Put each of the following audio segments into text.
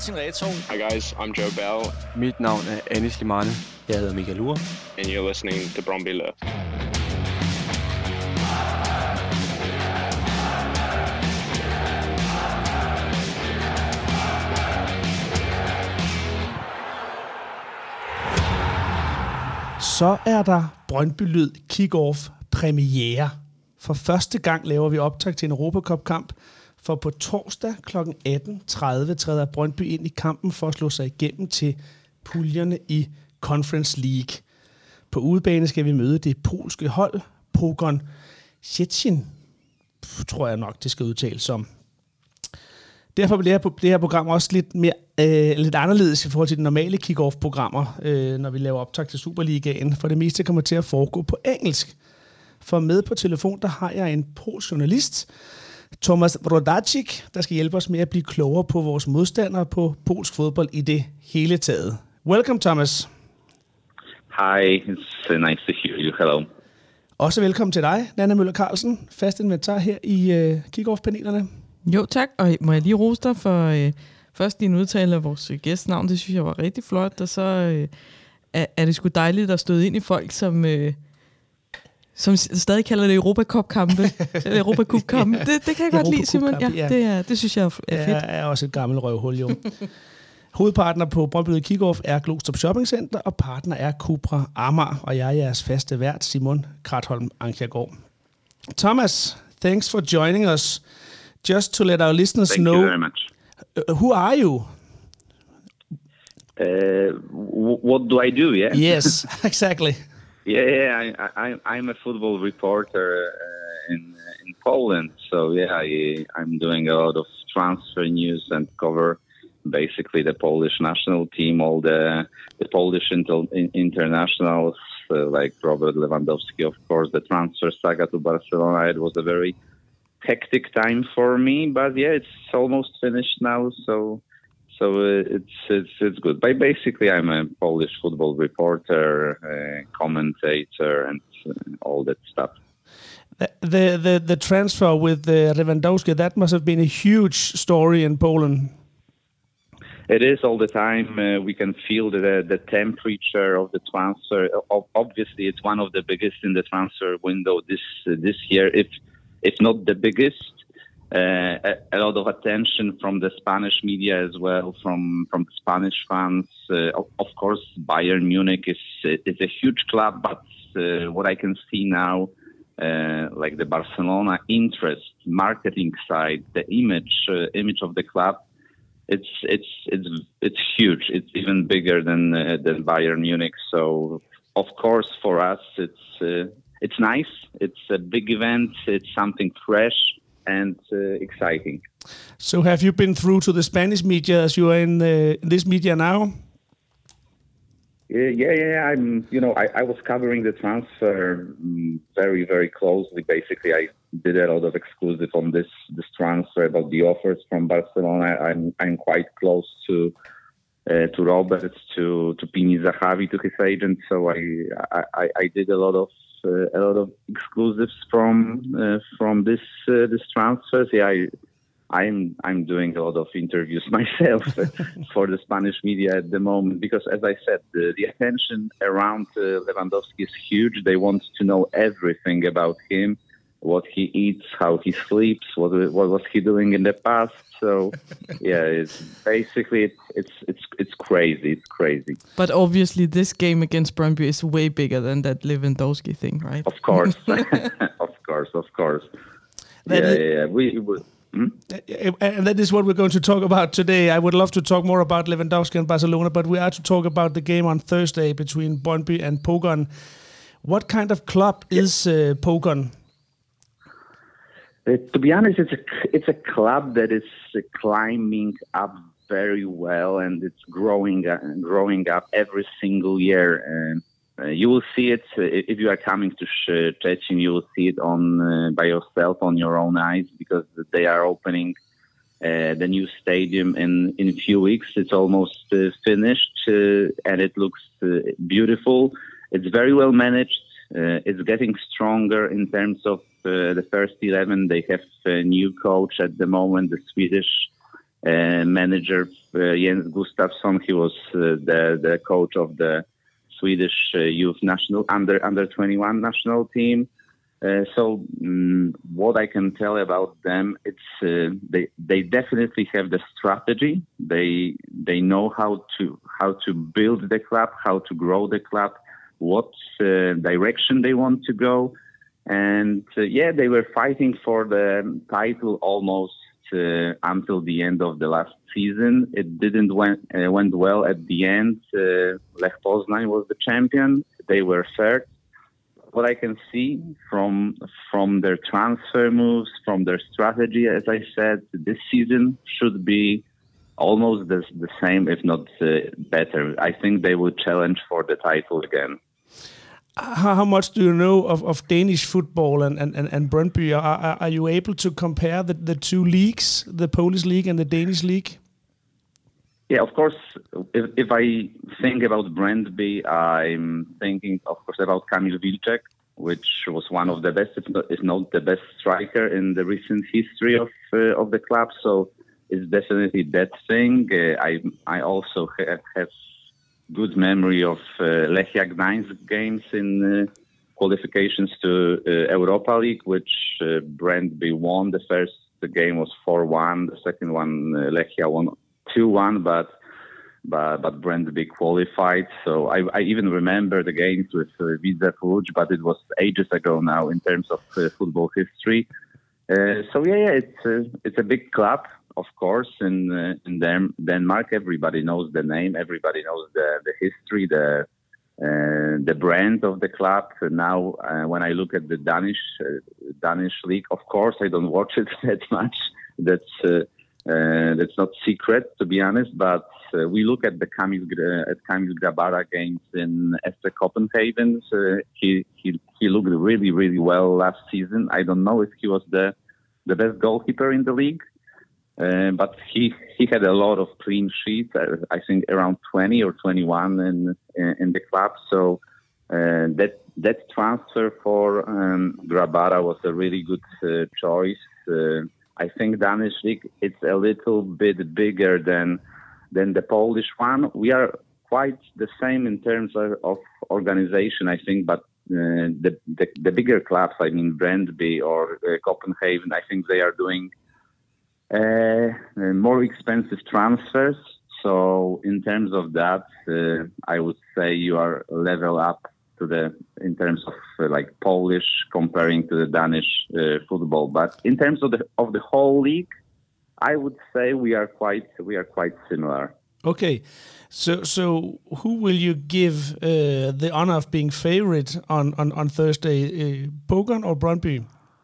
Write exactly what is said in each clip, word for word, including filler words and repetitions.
Martin Retov. Hi guys, I'm Joe Bell. Mit navn er Anis Limane. Jeg hedder Michael Ure. And you're listening to Brøndby Live. Så er der Brøndby Lyd Kick-Off premiere. For første gang laver vi optag til en Europa Cup-kamp, for på torsdag klokken atten tredive træder Brøndby ind i kampen for at slå sig igennem til puljerne i Conference League. På udebane skal vi møde det polske hold, Pogoń Szczecin, tror jeg nok, det skal udtales som. Derfor bliver det her program også lidt, mere, øh, lidt anderledes i forhold til de normale kick-off-programmer, øh, når vi laver optag til Superligaen, for det meste kommer til at foregå på engelsk. For med på telefon, der har jeg en polsk journalist, Tomasz Włodarczyk, der skal hjælpe os med at blive klogere på vores modstandere på polsk fodbold i det hele taget. Welcome, Thomas. Hi, it's uh, nice to hear you. Hello. Også velkommen til dig, Nanna Møller Carlsen, fast inventar her i øh, kick-off-panelerne. Jo, tak. Og må jeg lige rose dig for øh, først din udtale af vores gæstnavn. Det synes jeg var rigtig flot. Og så øh, er, er det sgu dejligt at støde ind i folk, som, øh, som stadig kalder det Europa Cup-kampe. Europa Cup-kampe. Det, det kan jeg godt lide, Simon. Ja, ja. Det, er, det synes jeg er fedt. Jeg er også et gammelt røvhul, jo. Hovedpartner på Brøndby Lyd Kick-Off er Glostrup Shopping Center, og partner er Cupra Amager, og jeg er jeres faste vært, Simon Kratholm Ankergaard. Thomas, thanks for joining us. Just to let our listeners Thank know, you very much. Uh, who are you? Uh, w- what do I do? Yeah. Yes, exactly. yeah, yeah. I, I, I'm a football reporter uh, in in Poland. So yeah, I, I'm doing a lot of transfer news and cover basically the Polish national team, all the the Polish inter- internationals uh, like Robert Lewandowski, of course, the transfer saga to Barcelona. It was a very hectic time for me, but yeah, it's almost finished now, so so uh, it's it's it's good. But basically, I'm a Polish football reporter, uh, commentator, and uh, all that stuff. The the the transfer with uh, Lewandowski, that must have been a huge story in Poland. It is all the time. Uh, we can feel the the temperature of the transfer. O- obviously, it's one of the biggest in the transfer window this uh, this year. If If not the biggest, uh, a, a lot of attention from the Spanish media as well, from from Spanish fans. Uh, of, of course, Bayern Munich is is a huge club, but uh, what I can see now, uh, like the Barcelona interest, marketing side, the image uh, image of the club, it's it's it's it's huge. It's even bigger than uh, than Bayern Munich. So, of course, for us, it's. Uh, It's nice. It's a big event. It's something fresh and uh, exciting. So have you been through to the Spanish media as you are in, uh, in this media now? Yeah, yeah, yeah. I'm, you know, I, I was covering the transfer um, very, very closely. Basically, I did a lot of exclusive on this this transfer about the offers from Barcelona. I'm I'm quite close to uh, to Robert, to to Pini Zahavi, to his agent. So I I, I did a lot of. Uh, a lot of exclusives from uh, from this uh, this transfers. Yeah, I, I'm I'm doing a lot of interviews myself for the Spanish media at the moment because, as I said, the, the attention around uh, Lewandowski is huge. They want to know everything about him, what he eats, how he sleeps, what what was he doing in the past. So yeah, it's basically it's it's it's it's crazy. It's crazy. But obviously, this game against Brøndby is way bigger than that Lewandowski thing, right? Of course, of course, of course. That yeah, is, yeah, yeah. We. we hmm? And that is what we're going to talk about today. I would love to talk more about Lewandowski and Barcelona, but we are to talk about the game on Thursday between Brøndby and Pogoń. What kind of club yeah. is uh, Pogoń? Uh, to be honest, it's a it's a club that is uh, climbing up very well, and it's growing uh, growing up every single year. Uh, uh, you will see it uh, if you are coming to Szczecin. You will see it on uh, by yourself on your own eyes because they are opening uh, the new stadium in in a few weeks. It's almost uh, finished, uh, and it looks uh, beautiful. It's very well managed. Uh, it's getting stronger in terms of uh, the first eleven. They have a new coach at the moment, the Swedish uh, manager uh, Jens Gustafsson. He was uh, the the coach of the Swedish uh, youth national under under twenty-one national team. Uh, so um, what I can tell about them, it's uh, they they definitely have the strategy. They they know how to how to build the club, how to grow the club, what uh, direction they want to go, and uh, yeah, they were fighting for the title almost uh, until the end of the last season. It didn't went uh, went well at the end. Uh, Lech Poznań was the champion. They were third. What I can see from from their transfer moves, from their strategy, as I said, this season should be almost the, the same, if not uh, better. I think they will challenge for the title again. How, how much do you know of, of Danish football and, and, and, and Brøndby? Are, are you able to compare the, the two leagues, the Polish league and the Danish league? Yeah, of course, if, if I think about Brøndby, I'm thinking, of course, about Kamil Wilczek, which was one of the best, if not, if not the best striker in the recent history of uh, of the club. So it's definitely that thing. Uh, I I also have, have good memory of uh, Lechia Gdańsk games in uh, qualifications to uh, Europa League, which uh, Brøndby won. The first the game was four one, the second one uh, Lechia won two one, but but but Brøndby qualified. So I, I even remember the games with uh, Widzew Łódź, but it was ages ago now in terms of uh, football history. Uh, so yeah, yeah, it's uh, it's a big club, of course, in uh, in Den- Denmark. Everybody knows the name, everybody knows the the history, the uh, the brand of the club. Now, uh, when I look at the Danish uh, Danish league, of course, I don't watch it that much. That's uh, Uh, that's not secret, to be honest, but uh, we look at the Kamil, uh, at Kamil Grabara games in F C Copenhagen. So he, he he looked really, really well last season. I don't know if he was the the best goalkeeper in the league, uh, but he, he had a lot of clean sheets, uh, I think around twenty or twenty-one in, in, in the club. So uh, that that transfer for um, Grabara was a really good uh, choice. Uh, I think Danish league, it's a little bit bigger than than the Polish one. We are quite the same in terms of, of organization, I think, but uh, the, the the bigger clubs, I mean Brøndby or uh, Copenhagen, I think they are doing uh, more expensive transfers. So in terms of that, uh, I would say you are level up to the in terms of uh, like Polish comparing to the Danish uh, football, but in terms of the of the whole league, I would say we are quite we are quite similar. Okay, so so who will you give uh, the honor of being favorite on on on Thursday, uh, Pogon or Brøndby?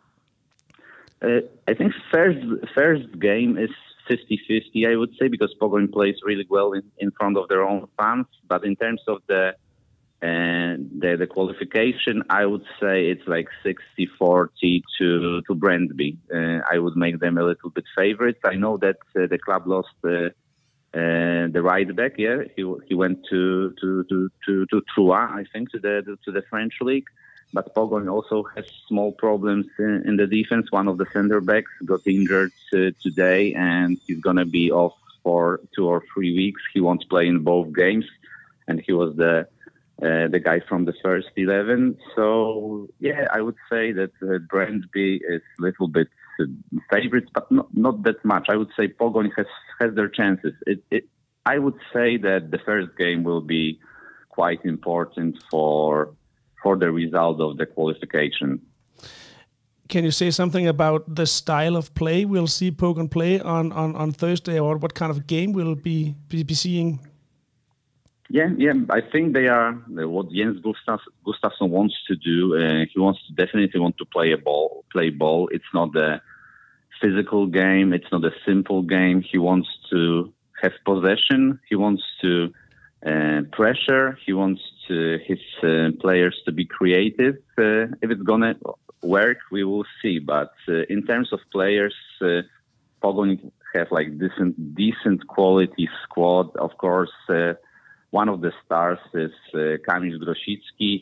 Uh, I think first first game is fifty-fifty, I would say, because Pogon plays really well in, in front of their own fans, but in terms of the And the, the qualification, I would say it's like sixty forty to to Brøndby. Uh, I would make them a little bit favorites. I know that uh, the club lost uh, uh, the right back. Yeah, he he went to to to to, to Troyes, I think, to the to the French league. But Pogon also has small problems in, in the defense. One of the center backs got injured uh, today, and he's gonna be off for two or three weeks. He won't play in both games, and he was the Uh, the guy from the first eleven. So, yeah, I would say that uh, Brøndby is a little bit uh, favorite, but not, not that much. I would say Pogon has, has their chances. It, it, I would say that the first game will be quite important for for the result of the qualification. Can you say something about the style of play we'll see Pogon play on, on, on Thursday, or what kind of game we'll be, be, be seeing? Yeah, yeah. I think they are what Jens Gustaf, Gustafsson wants to do. Uh, he wants to definitely want to play a ball, play ball. It's not a physical game. It's not a simple game. He wants to have possession. He wants to uh, pressure. He wants to, his uh, players to be creative. Uh, if it's gonna work, we will see. But uh, in terms of players, uh, Pogon have like decent, decent quality squad. Of course. Uh, One of the stars is uh, Kamil Grosicki. He's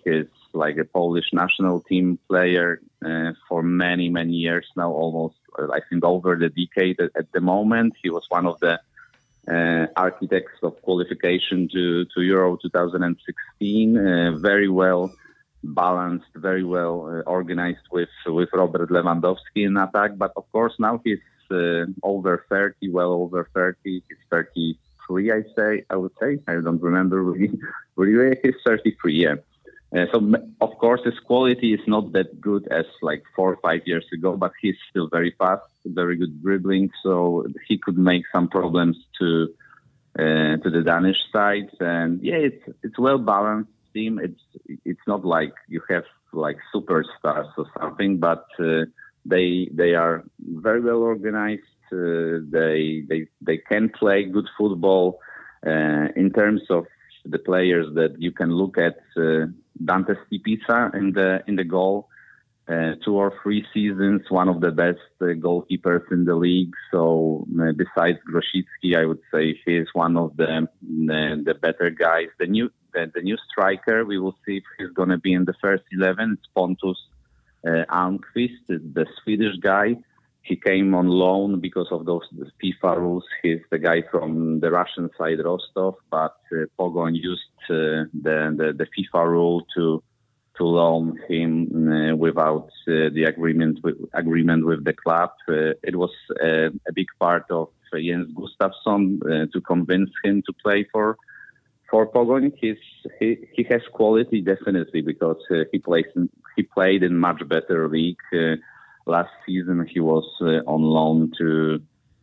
like a Polish national team player uh, for many, many years now, almost, uh, I think, over the decade at, at the moment. He was one of the uh, architects of qualification to, to Euro two thousand sixteen. Uh, very well balanced, very well uh, organized with, with Robert Lewandowski in attack. But of course, now he's uh, over thirty, well over thirty. He's thirty-three, I say, I would say. I don't remember really. really. He's thirty-three, yeah. Uh, so, of course, his quality is not that good as like four or five years ago, but he's still very fast, very good dribbling. So he could make some problems to uh, to the Danish side. And yeah, it's it's well balanced team. It's it's not like you have like superstars or something, but uh, they they are very well organized. Uh, they they they can play good football. Uh, in terms of the players that you can look at, uh, Dante Stipisa in the in the goal, uh, two or three seasons, one of the best uh, goalkeepers in the league. So uh, besides Grosicki, I would say he is one of the the, the better guys. The new the, the new striker, we will see if he's going to be in the first eleven. It's Pontus uh, Almqvist, the Swedish guy. He came on loan because of those FIFA rules. He's the guy from the Russian side, Rostov, but uh, Pogoń used uh, the, the the FIFA rule to to loan him uh, without uh, the agreement with agreement with the club. Uh, it was uh, a big part of uh, Jens Gustafsson uh, to convince him to play for for Pogoń. He's, he he has quality definitely because uh, he plays in, he played in much better league. Uh, Last season he was uh, on loan to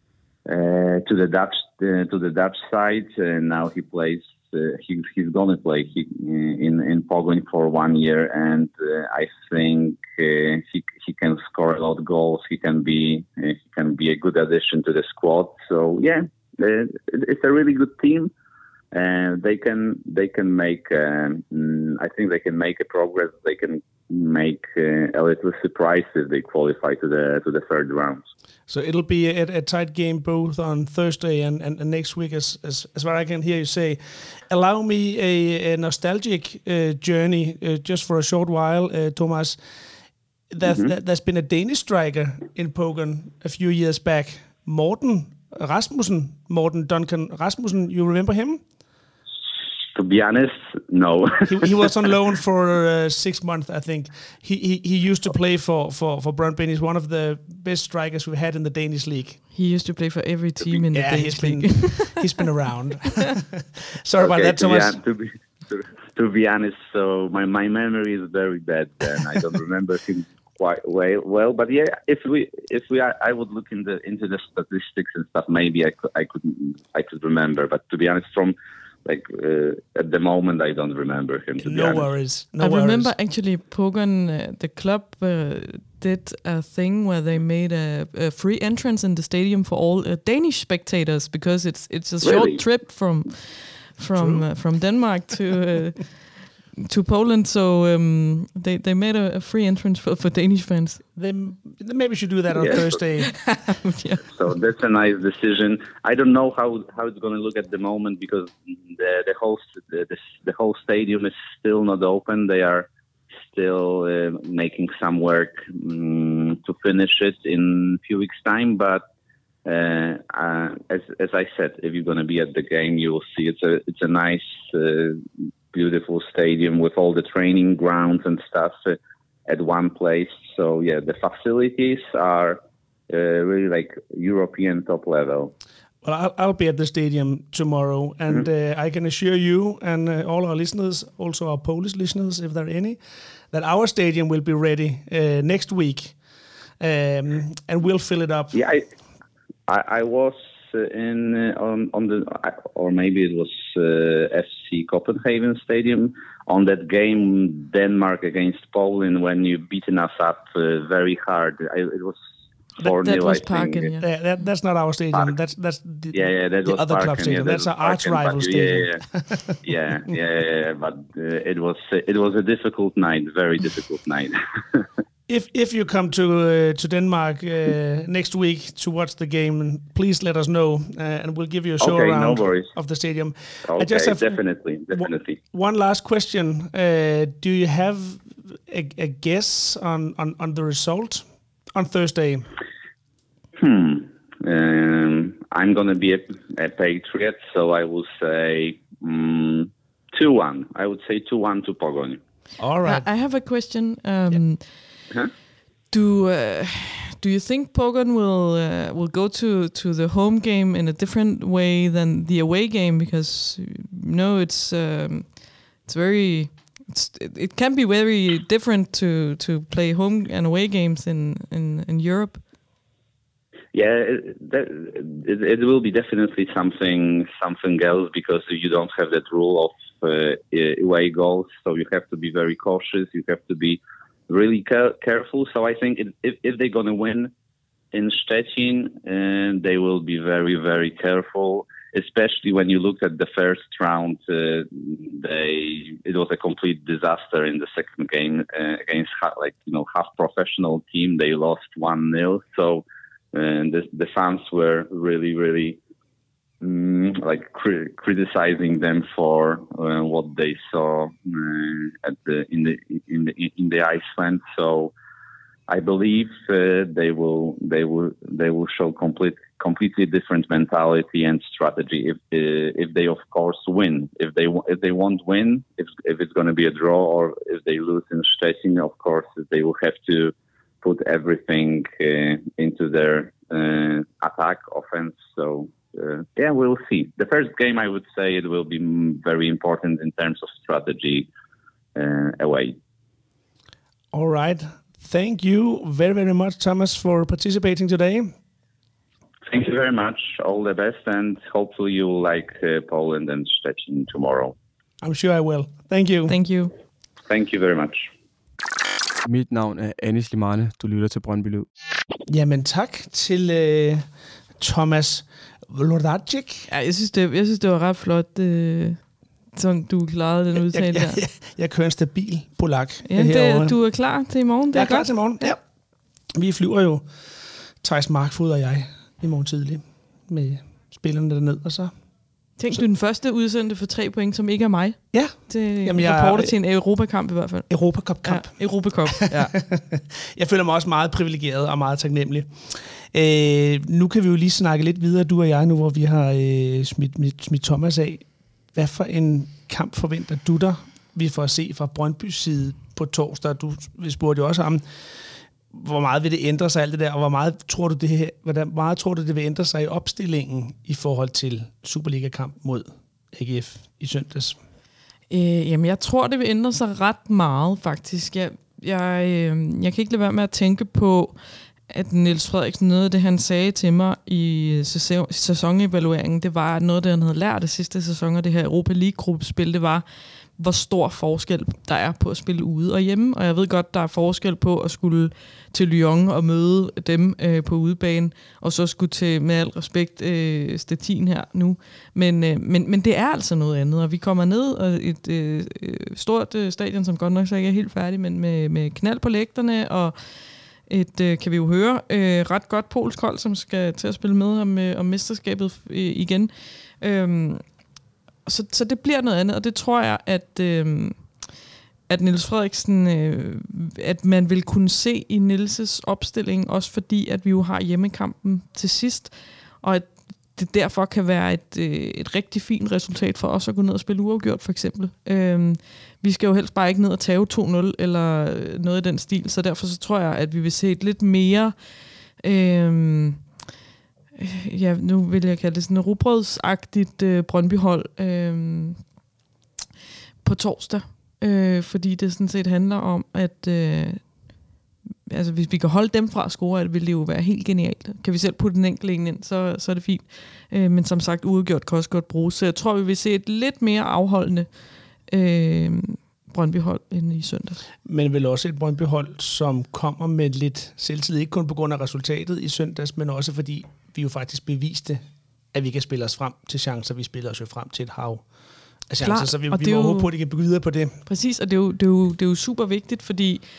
uh, to the Dutch uh, to the Dutch side, and now he plays. Uh, he, he's gonna play he, in in Pogoń for one year, and uh, I think uh, he he can score a lot of goals. He can be uh, he can be a good addition to the squad. So yeah, uh, it's a really good team, and they can they can make. Um, I think they can make a progress. They can make uh, a little surprise if they qualify to the to the third round. So it'll be a, a tight game both on Thursday and, and, and next week, as, as as what I can hear you say. Allow me a, a nostalgic uh, journey uh, just for a short while, uh, Thomas. There's, mm-hmm. There's been a Danish striker in Pogoń a few years back, Morten Rasmussen, Morten Duncan Rasmussen. You remember him? To be honest, no. he, he was on loan for uh, six months, I think. He, he he used to play for for for Brøndby. He's one of the best strikers we've had in the Danish league. He used to play for every team in the yeah, Danish he's league. Been, he's been around. Sorry okay, about that, to Thomas. Be, to, be, to, to be honest, so my, my memory is very bad, and I don't remember him quite well. Well, but yeah, if we if we are, I would look in the into the statistics and stuff. Maybe I could I could I could remember, but to be honest, from Like uh, at the moment, I don't remember him. To no be honest. worries. No I worries. remember actually Pogoń, uh, the club uh, did a thing where they made a, a free entrance in the stadium for all uh, Danish spectators because it's it's a short Really? trip from from uh, from Denmark to uh, to Poland. So um, they they made a, a free entrance for, for Danish fans. Then maybe we should do that on Yeah. Thursday. Yeah. So that's a nice decision. I don't know how how it's going to look at the moment because the the whole the, the, the whole stadium is still not open. They are still uh, making some work um, to finish it in a few weeks' time. But uh, uh, as as I said, if you're going to be at the game, you will see it's a it's a nice, uh, beautiful stadium with all the training grounds and stuff uh, at one place. So yeah, the facilities are uh, really like European top level. Well, I'll, I'll be at the stadium tomorrow, and mm-hmm. uh, I can assure you and uh, all our listeners, also our Polish listeners, if there are any, that our stadium will be ready uh, next week, um, and we'll fill it up. Yeah, I, I, I was uh, in uh, on on the, or maybe it was uh, F C Copenhagen Stadium on that game Denmark against Poland when you beaten us up uh, very hard. I, it was. That, that was I Parken, think. yeah. Yeah, that, that's not our stadium. Park. That's that's the, Yeah, yeah, that the was other Parken, club stadium. yeah, That's our was arch Parken, rival but stadium. Yeah, yeah, yeah, yeah, yeah, yeah. But uh, it was it was a difficult night, very difficult night. if if you come to uh, to Denmark uh, next week to watch the game, please let us know, uh, and we'll give you a show Okay, around no worries. of the stadium. Okay, I just have definitely, definitely. One, one last question: uh, Do you have a, a guess on, on, on the result on Thursday? Hmm. Um, I'm going to be a, a Patriot, so I will say um, two one. I would say two one to Pogoń. All right. I, I have a question. Um, yeah. Huh? Do uh, do you think Pogoń will uh, will go to, to the home game in a different way than the away game? Because you know it's um, it's very it's, it, it can be very different to, to play home and away games in, in, in Europe. Yeah, it, that, it, it will be definitely something something else because you don't have that rule of uh, away goals, so you have to be very cautious. You have to be really ca- careful. So I think if if they're gonna win in Szczecin, and they will be very very careful. Especially when you look at the first round, uh, they it was a complete disaster in the second game uh, against like you know half professional team. They lost one nil. So. And the, the fans were really, really um, like cri- criticizing them for uh, what they saw uh, at the in the in the in the Iceland. So I believe uh, they will they will they will show complete completely different mentality and strategy if uh, if they of course win. If they if they won't win, if if it's going to be a draw or if they lose in Szczecin, of course they will have to put everything uh, into their uh, attack offense. So uh, yeah, we'll see. The first game, I would say, it will be very important in terms of strategy uh, away. All right. Thank you very, very much, Thomas, for participating today. Thank you very much. All the best, and hopefully you will like uh, Poland and Szczecin tomorrow. I'm sure I will. Thank you. Thank you. Thank you very much. Mit navn er Anis Limane. Du lytter til Brøndby Lyd. Jamen tak til uh, Thomas Wlodarczyk. Ja, jeg synes, det, jeg synes, det var ret flot, øh, sådan du klarede den udtale jeg, der. jeg, jeg, jeg kører en stabil polak. Ja, det, du er klar til i morgen. Det jeg er er klar godt. til i morgen, ja. Vi flyver jo, Theis Markfod og jeg, i morgen tidlig med spillerne derned, og så... Tænk, du er den første udsendte for tre point, som ikke er mig. Ja. Det Jamen, jeg rapporter til en Europakamp i hvert fald. Europacup-kamp. Ja, Europacup, ja. Jeg føler mig også meget privilegeret og meget taknemmelig. Øh, nu kan vi jo lige snakke lidt videre, du og jeg, nu hvor vi har øh, smidt, smidt Thomas af. Hvad for en kamp forventer du dig, vi får at se fra Brøndbys side på torsdag? Du spurgte jo også ham, hvor meget vil det ændre sig alt det der, og hvor meget tror du det her, hvor meget tror du det vil ændre sig i opstillingen i forhold til Superliga-kamp mod A G F i søndags? Øh, jamen, jeg tror, det vil ændre sig ret meget, faktisk. Jeg, jeg, øh, jeg kan ikke lade være med at tænke på, at Niels Frederiksen, noget af det, han sagde til mig i sæson, sæsonevalueringen, det var, at noget af det, han havde lært af sidste sæson, og det her Europa League-gruppespil, det var, hvor stor forskel der er på at spille ude og hjemme. Og jeg ved godt, der er forskel på at skulle til Lyon og møde dem øh, på udebane, og så skulle til, med al respekt, øh, Stettin her nu. Men, øh, men, men det er altså noget andet, og vi kommer ned og et øh, stort øh, stadion, som godt nok så ikke er helt færdigt, men med, med knald på lægterne, og et, øh, kan vi jo høre, øh, ret godt polsk hold, som skal til at spille med om, øh, om mesterskabet øh, igen. Øhm, Så, så det bliver noget andet, og det tror jeg, at, øh, at Niels Frederiksen, øh, at man vil kunne se i Nielses opstilling, også fordi, at vi jo har hjemmekampen til sidst, og at det derfor kan være et, øh, et rigtig fint resultat for os at gå ned og spille uafgjort, for eksempel. Øh, vi skal jo helst bare ikke ned og tage to nul, eller noget i den stil, så derfor så tror jeg, at vi vil se et lidt mere... Øh, ja, nu vil jeg kalde det sådan et rugbrødsagtigt øh, Brøndby-hold øh, på torsdag. Øh, fordi det sådan set handler om, at øh, altså, hvis vi kan holde dem fra at score, vil det jo være helt genialt. Kan vi selv putte den enkelte ind, så, så er det fint. Øh, men som sagt, uafgjort kan også godt bruges. Så jeg tror, vi vil se et lidt mere afholdende øh, Brøndby-hold end i søndag. Men vel også et Brøndby-hold, som kommer med lidt selvtid, ikke kun på grund af resultatet i søndags, men også fordi vi jo faktisk beviste, at vi kan spille os frem til chancer. Vi spiller os jo frem til et hav af chancer, Klar, så vi, vi må jo, håbe på, at de kan bygge videre på det. Præcis, og det er, jo, det, er jo, det er jo super vigtigt, fordi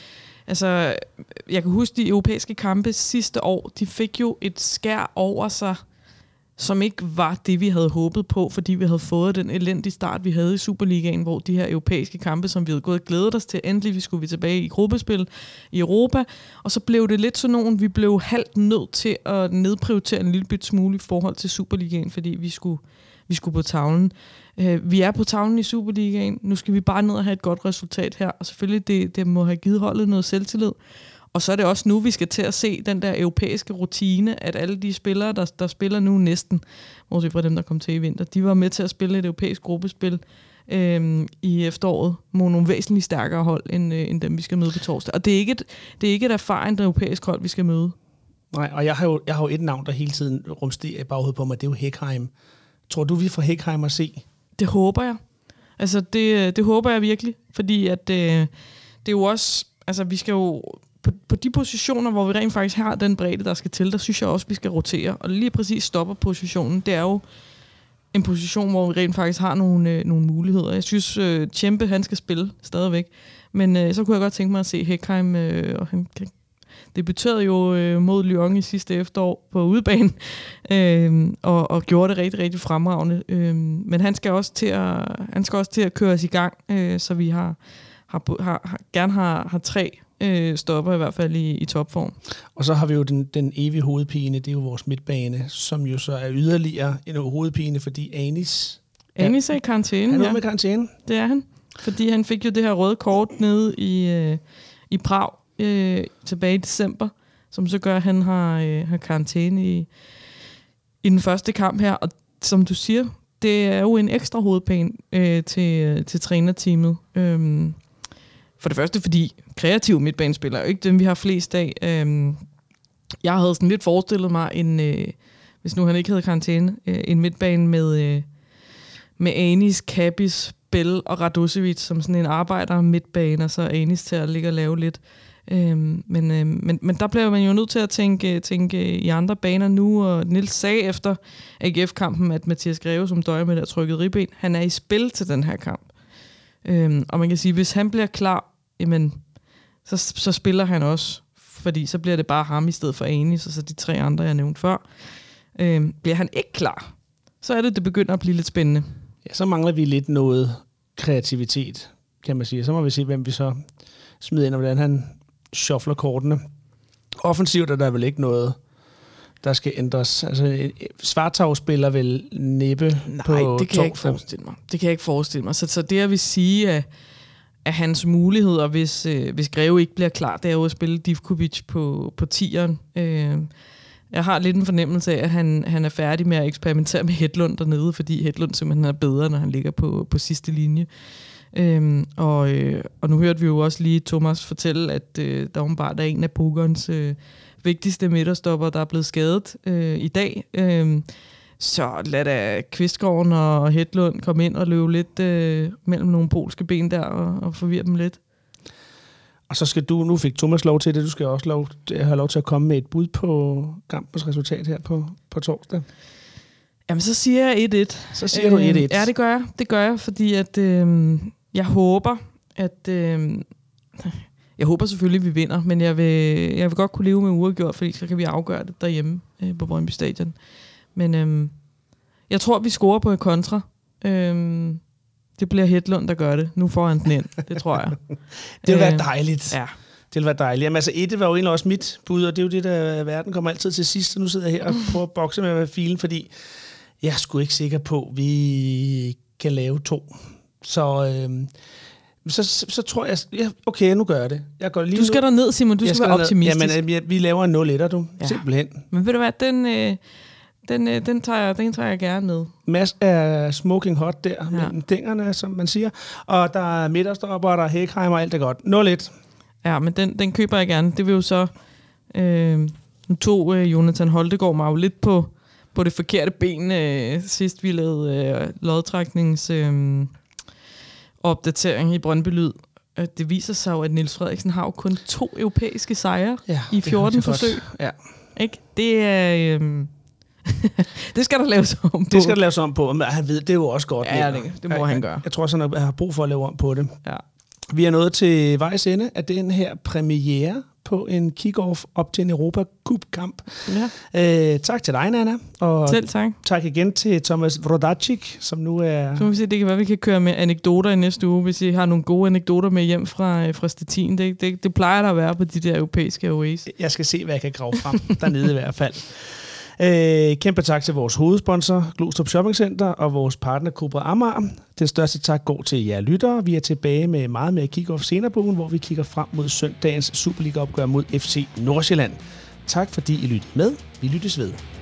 Altså, jeg kan huske, de europæiske kampe sidste år, de fik jo et skær over sig, som ikke var det, vi havde håbet på, fordi vi havde fået den elendige start, vi havde i Superligaen, hvor de her europæiske kampe, som vi havde gået og glædet os til, endelig vi skulle vi tilbage i gruppespil i Europa, og så blev det lidt sådan nogen, vi blev halvt nødt til at nedprioritere en lille bit smule i forhold til Superligaen, fordi vi skulle, vi skulle på tavlen. Uh, vi er på tavlen i Superligaen, nu skal vi bare ned og have et godt resultat her, og selvfølgelig det, det må have givet holdet noget selvtillid. Og så er det også nu, vi skal til at se den der europæiske rutine, at alle de spillere, der, der spiller nu næsten, måske fra dem, der kom til i vinter, de var med til at spille et europæisk gruppespil øhm, i efteråret mod nogle væsentligt stærkere hold, end, øh, end dem, vi skal møde på torsdag. Og det er ikke et, det er ikke et erfarent europæisk hold, vi skal møde. Nej, og jeg har jo, jeg har jo et navn, der hele tiden rumsterer i baghovedet på mig, det er jo Hækheim. Tror du, vi får Hækheim at se? Det håber jeg. Altså, det, det håber jeg virkelig, fordi at øh, det er jo også, altså vi skal jo, På, på de positioner, hvor vi rent faktisk har den bredde, der skal til, der synes jeg også, vi skal rotere. Og lige præcis stopper positionen, det er jo en position, hvor vi rent faktisk har nogle, øh, nogle muligheder. Jeg synes, øh, Tjempe, han skal spille stadigvæk. Men øh, så kunne jeg godt tænke mig at se Hækheim, øh, og han debuterede jo øh, mod Lyon i sidste efterår på udebane, øh, og, og gjorde det rigtig, rigtig fremragende. Øh, men han skal også til at, han skal også til at køre os i gang, øh, så vi har, har, har, har, gerne har, har tre Øh, stopper i hvert fald i, i topform. Og så har vi jo den, den evige hovedpine, det er jo vores midtbane, som jo så er yderligere en hovedpine, fordi Anis... Anis er i karantæne, Han er ja. med karantæne. Det er han. Fordi han fik jo det her røde kort nede i, øh, i Prag øh, tilbage i december, som så gør, at han har, øh, har karantæne i, i den første kamp her. Og som du siger, det er jo en ekstra hovedpine øh, til, til trænerteamet. Øh, For det første, fordi kreative midtbanespillere er jo ikke dem, vi har flest af. Øhm, jeg havde sådan lidt forestillet mig, en, øh, hvis nu han ikke havde karantæne, øh, en midtbane med, øh, med Anis, Kabis, Bell og Radosevic som sådan en arbejder midtbane, og så Anis til at ligge og lave lidt. Øhm, men, øh, men, men der bliver man jo nødt til at tænke, tænke i andre baner nu, og Niels sagde efter A G F-kampen, at Mathias Greve, som døjer med der trykket ribben, han er i spil til den her kamp. Øhm, og man kan sige, hvis han bliver klar, jamen, så, så spiller han også, fordi så bliver det bare ham i stedet for Anis, og så de tre andre, jeg nævnte før. Øhm, bliver han ikke klar, så er det, det begynder at blive lidt spændende. Ja, så mangler vi lidt noget kreativitet, kan man sige. Så må vi se, hvem vi så smider ind, og hvordan han shuffler kortene. Offensivt er der vel ikke noget, der skal ændres. Altså, Svartov spiller vel næppe Nej, på det kan jeg ikke forestille mig. Det kan jeg ikke forestille mig. Så, så det, jeg vil sige, at, at hans muligheder, hvis, øh, hvis Greve ikke bliver klar, det er jo at spille Divkovic på, på tieren. Øh, jeg har lidt en fornemmelse af, at han, han er færdig med at eksperimentere med Hedlund dernede, fordi Hedlund simpelthen er bedre, når han ligger på, på sidste linje. Øhm, og, øh, og nu hørte vi jo også lige Thomas fortælle, at øh, der åbenbart er en af Pokerens øh, vigtigste midterstopper, der er blevet skadet øh, i dag. Øhm, så lad da Kvistgården og Hedlund komme ind og løbe lidt øh, mellem nogle polske ben der og, og forvirre dem lidt. Og så skal du, nu fik Thomas lov til det, du skal også lov, have lov til at komme med et bud på kampens resultat her på, på torsdag. Jamen, så siger jeg et et. Så siger øh, du et et. Ja, det gør jeg. Det gør jeg, fordi at, øh, jeg håber, at... Øh, jeg håber selvfølgelig, at vi vinder, men jeg vil, jeg vil godt kunne leve med uafgjort, fordi så kan vi afgøre det derhjemme øh, på Brøndby Stadion. Men øh, jeg tror, vi scorer på et kontra. Øh, det bliver Hedlund, der gør det. Nu får han den ind. Det tror jeg. Det vil være dejligt. Ja. Det vil være dejligt. Jamen altså, et var jo egentlig også mit bud, og det er jo det, der verden kommer altid til sidst. Så nu sidder jeg her og prøver at bokse med filen, fordi jeg er sgu ikke sikker på, at vi kan lave to. Så, øhm, så, så, så tror jeg, ja, okay, nu gør jeg det. Jeg går lige du skal nu. der ned, Simon. Du skal, skal være optimistisk. Jamen, ja, vi laver en nul etter, du. Ja. Simpelthen. Men ved du hvad, den, øh, den, øh, den, tager jeg, den tager jeg gerne med. Mads er smoking hot der, ja. Mellem dingerne, som man siger. Og der er midterstopper, og der er Hækheim, og alt er godt. nul et. Ja, men den, den køber jeg gerne. Det vil jo så... Øh, nu tog øh, Jonathan Holtegaard mig jo lidt på, på det forkerte ben, øh, sidst vi lavede øh, lodtræknings øh, opdatering i Brøndby Lyd. Øh, det viser sig jo, at Niels Frederiksen har jo kun to europæiske sejre ja, i fjorten forsøg. Ja. Ikke? Det er... Øh, det skal der laves om på. Det skal der laves om på, men han ved det er jo også godt. Ja, det, det må jeg, han gøre. Jeg tror sådan, at jeg har brug for at lave om på det. Ja. Vi er nået til vejs ende af den her premiere på en kick-off op til en Europa Cup-kamp. Ja. Øh, tak til dig, Nana. Og Selv tak. tak igen til Thomas Wrodacic, som nu er... Så må vi se, det kan være, vi kan køre med anekdoter i næste uge, hvis I har nogle gode anekdoter med hjem fra, fra Stettin. Det, det, det plejer der at være på de der europæiske aways. Jeg skal se, hvad jeg kan grave frem dernede i hvert fald. Øh, kæmpe tak til vores hovedsponsor, Glostrup Shopping Center, og vores partner, Cobra Amager. Den største tak går til jer lyttere. Vi er tilbage med meget mere kick-off senere på ugen, hvor vi kigger frem mod søndagens Superliga-opgør mod F C Nordsjælland. Tak fordi I lyttede med. Vi lyttes ved.